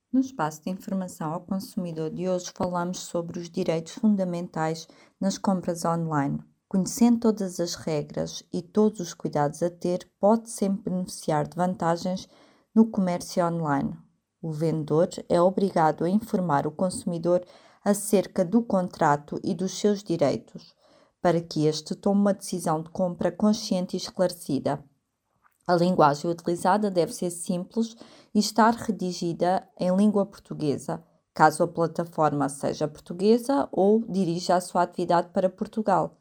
No espaço de informação ao consumidor de hoje falamos sobre os direitos fundamentais nas compras online. Conhecendo todas as regras e todos os cuidados a ter, pode sempre beneficiar de vantagens no comércio online. O vendedor é obrigado a informar o consumidor acerca do contrato e dos seus direitos, para que este tome uma decisão de compra consciente e esclarecida. A linguagem utilizada deve ser simples e estar redigida em língua portuguesa, caso a plataforma seja portuguesa ou dirija a sua atividade para Portugal.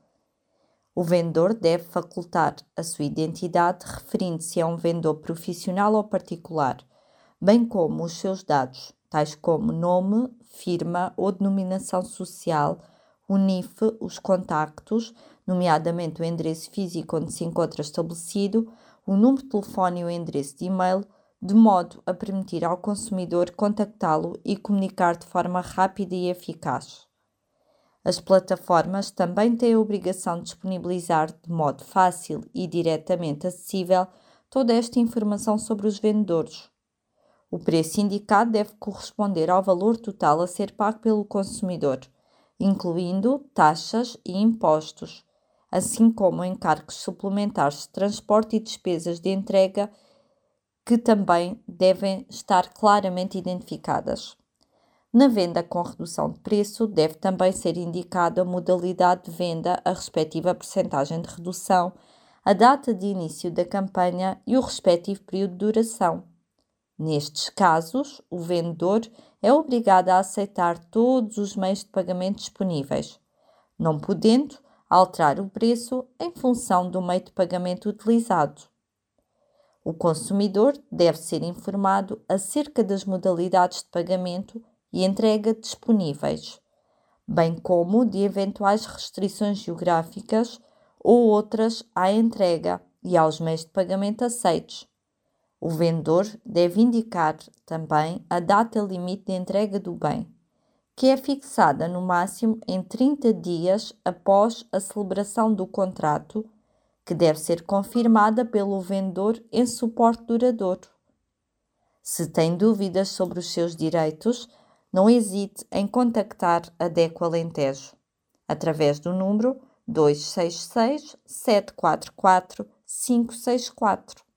O vendedor deve facultar a sua identidade, referindo se é um vendedor profissional ou particular, bem como os seus dados, tais como nome, firma ou denominação social, o NIF, os contactos, nomeadamente o endereço físico onde se encontra estabelecido, o número de telefone e o endereço de e-mail, de modo a permitir ao consumidor contactá-lo e comunicar de forma rápida e eficaz. As plataformas também têm a obrigação de disponibilizar de modo fácil e diretamente acessível toda esta informação sobre os vendedores. O preço indicado deve corresponder ao valor total a ser pago pelo consumidor, incluindo taxas e impostos, assim como encargos suplementares de transporte e despesas de entrega, que também devem estar claramente identificadas. Na venda com redução de preço, deve também ser indicada a modalidade de venda, a respectiva percentagem de redução, a data de início da campanha e o respectivo período de duração. Nestes casos, o vendedor é obrigado a aceitar todos os meios de pagamento disponíveis, não podendo alterar o preço em função do meio de pagamento utilizado. O consumidor deve ser informado acerca das modalidades de pagamento e entrega disponíveis, bem como de eventuais restrições geográficas ou outras à entrega e aos meios de pagamento aceitos. O vendedor deve indicar também a data limite de entrega do bem, que é fixada no máximo em 30 dias após a celebração do contrato, que deve ser confirmada pelo vendedor em suporte duradouro. Se tem dúvidas sobre os seus direitos, não hesite em contactar a DECO Alentejo, através do número 266 744 564.